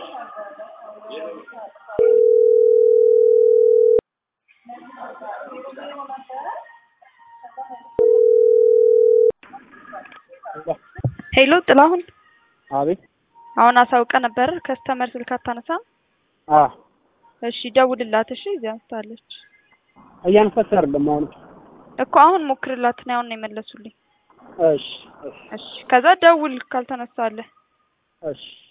ሄሎ ጥላሁን አቤት አሁን አሳውቀ ነበር ከስተመር ስልክ አታነሳም እሺ ደውልላት እሺ እዚያስታለች አያንፈስ አይደለም አሁን እኮ አሁን ሞክርላት ነው አሁን የመለሱልኝ እሺ እሺ ከዛ ደውል ካልተነሳለ እሺ